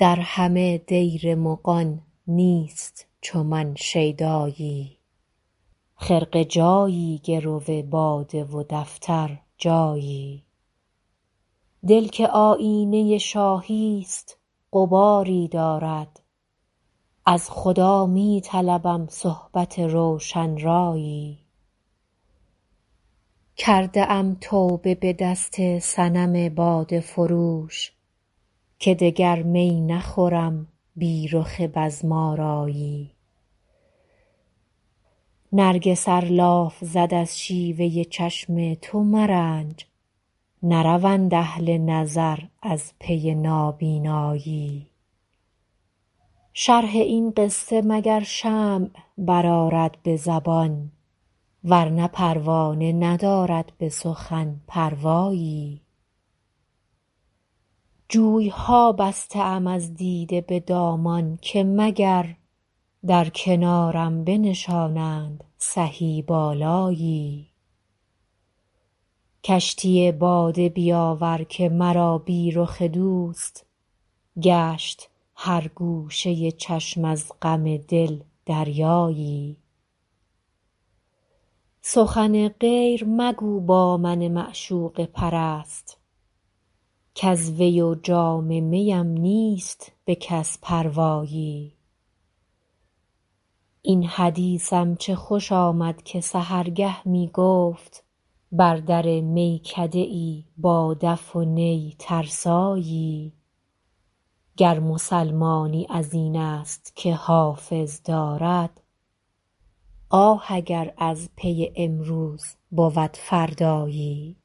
در همه دیر مغان نیست چو من شیدایی. خرقه جایی گرو باده و دفتر جایی. دل که آیینه شاهیست غباری دارد. از خدا می طلبم صحبت روشن رایی. کرده ام توبه به دست صنم باده فروش که دگر می نخورم بی رخ بزم آرایی. نرگس ار لاف زد از شیوه چشم تو مرنج، نروند اهل نظر از پی نابینایی. شرح این قصه مگر شمع برآرد به زبان، ورنه پروانه ندارد به سخن پروایی. جویها بسته ام از دیده به دامان که مگر در کنارم بنشانند سهی بالایی. کشتی باده بیاور که مرا بی رخ دوست، گشت هر گوشه چشم از غم دل دریایی. سخن غیر مگو با من معشوقه پرست، کز وی و جام میم نیست به کس پروایی. این حدیثم چه خوش آمد که سحرگه می گفت بر در میکده ای با دف و نی ترسایی. گر مسلمانی از این است که حافظ دارد، آه اگر از پی امروز بود فردایی.